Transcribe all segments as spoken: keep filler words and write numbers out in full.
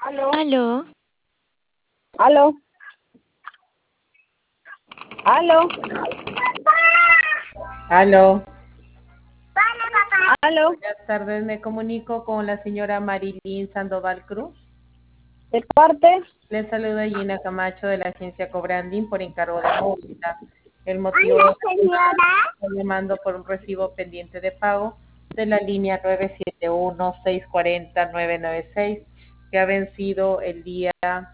Aló. Aló. Aló. Aló. Aló. Buenas tardes, me comunico con la señora Marilyn Sandoval Cruz. ¿De parte? Le saluda Gina Camacho de la agencia Cobranding por encargo de Movistar. El motivo de estoy llamando por un recibo pendiente de pago de la línea nueve siete uno, seis cuatro cero, nueve nueve seis que ha vencido el día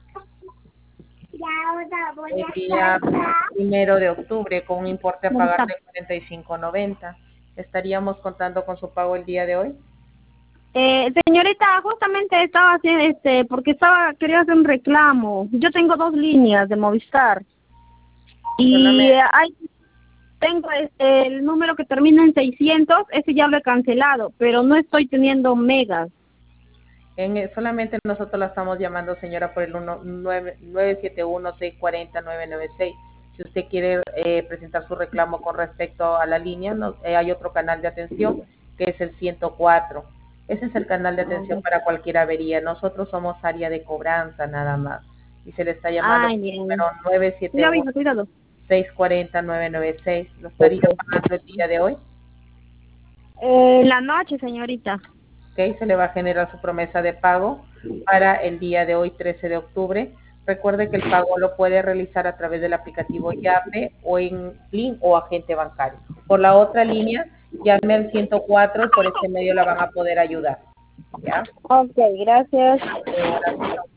el día primero de octubre con un importe a pagar de cuarenta y cinco noventa. ¿Estaríamos contando con su pago el día de hoy? Eh, señorita, justamente estaba haciendo, este, porque estaba, quería hacer un reclamo. Yo tengo dos líneas de Movistar. Y Solamente- eh, hay, tengo este, el número que termina en seiscientos, ese ya lo he cancelado, pero no estoy teniendo megas. En, eh, solamente nosotros la estamos llamando, señora, por el nueve siete uno, seis cuatro cero, nueve nueve seis. Si usted quiere eh, presentar su reclamo con respecto a la línea, no, eh, hay otro canal de atención que es el ciento cuatro. Ese es el canal de atención para cualquier avería. Nosotros somos área de cobranza nada más. Y se le está llamando Ay, por el bien. número nueve siete Cuidado, uno, hija, cuidado. seis cuatro cero, nueve nueve seis. ¿Lo estaría pagando el día de hoy? Eh, la noche, señorita. Ok, se le va a generar su promesa de pago para el día de hoy, trece de octubre. Recuerde que el pago lo puede realizar a través del aplicativo Yape o en link o agente bancario. Por la otra línea, llame al ciento cuatro y por este medio la van a poder ayudar. ¿Ya? Ok, gracias. Eh, gracias a